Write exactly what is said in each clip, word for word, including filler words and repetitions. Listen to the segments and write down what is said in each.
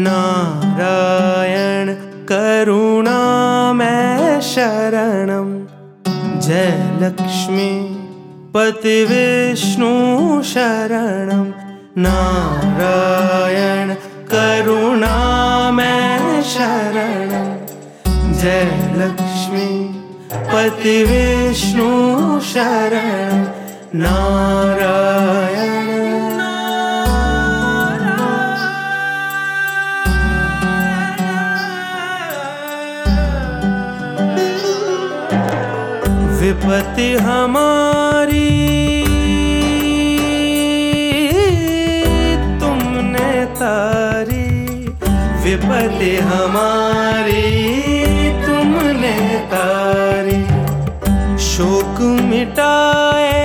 नारायण करुणामय शरणं। जय लक्ष्मी पति विष्णु शरणं। नारायण करुणामय शरणं। जय लक्ष्मी पति विष्णु शरणं। नारायण विपत्ति हमारी तुमने तारी। विपत्ति हमारी तुमने तारी। शोक मिटाए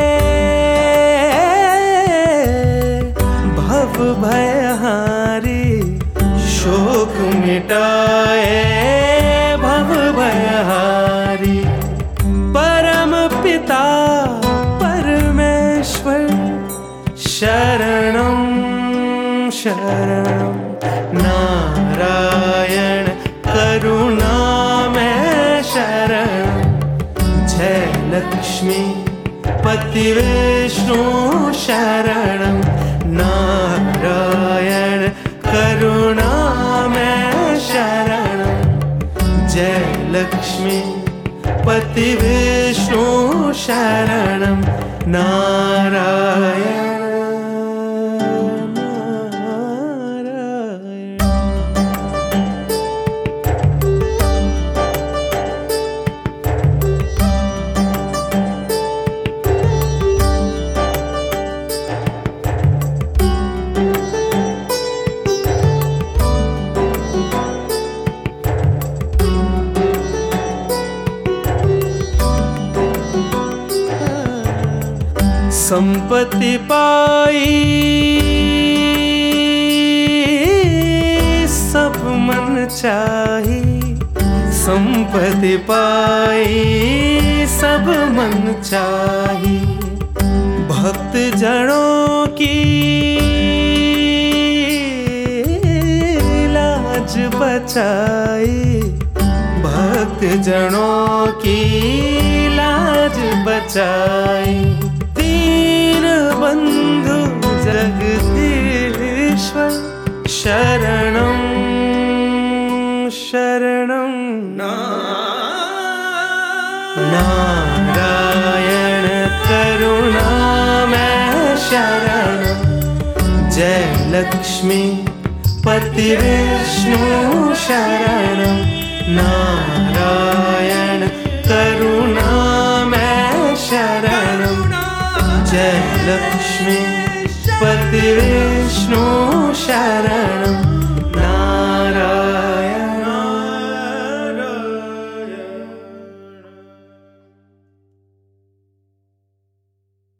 भव भयहारी। शोक मिटाए भव भयहारी। परम पिता परमेश्वर शरणं शरणं। नारायण करुणामय शरणं। जय लक्ष्मी पति विष्णु शरणं। नारायण करुणामय शरणं। जय लक्ष्मी पति विष्णु शरणं। नारायण संपत्ति पाई सब मन चाही। संपत्ति पाई सब मन चाही। भक्त जनों की लाज बचाई। भक्त जनों की लाज बचाई। दीन बंधु जगदीश्वर शरणं शरणं। नारायण करुणामय शरणं। जय लक्ष्मी पति विष्णु शरणं। नारायण करुणामय शरणं। जय लक्ष्मी पति